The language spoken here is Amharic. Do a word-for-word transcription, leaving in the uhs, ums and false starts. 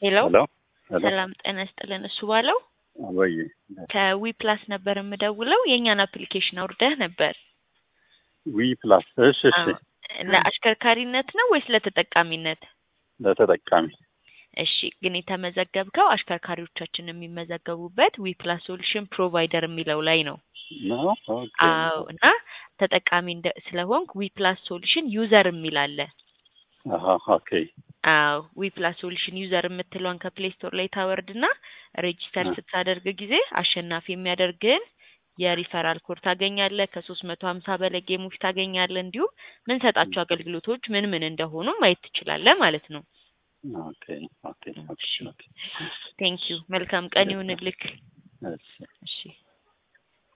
ሄሎ ሄሎ ሄሎ ሰላም ጤና ይስጥልን እሱ ባለው ወይ ከዊ ፕላስ ነበር የምደውለው የኛን አፕሊኬሽን አውርደህ ነበር ዊ ፕላስ እሺ እሺ ለአሽከርካሪነት ነው ወይስ ለተጠቃሚነት ለተጠቃሚ እሺ ግን የተመዘገብከው አሽከርካሪዎቻችን የሚመዘገቡበት ዊ ፕላስ ሶሉሽን ፕሮቫይደር የሚለው ላይ ነው ነው ኦኬ አዎ እና ተጠቃሚ ስለሆንክ ዊ ፕላስ ሶሉሽን ዩዘር የሚል አለ አሃ ኦኬ አዎ ዊ ፕላስ ሶሉሽን ዩዘር የምትለውን ከፕሌይ ስቶር ላይ ታወርድና ሬጂስተር ስታደርግ ጊዜ አሸናፊ የሚያደርግን የሪፈራል ኮድ ታገኛለህ ከሶስት መቶ ሃምሳ በላይ ጌሞች ታገኛለህ እንዲሁም ምን ሰጣቸው አገልግሎቶች ምን ምን እንደሆኑ ማየት ትችላለህ ማለት ነው ኦኬ ኦኬ ኦኬ ቴንክ ዩ መልካም ቀን ይሁንልክ እሺ እሺ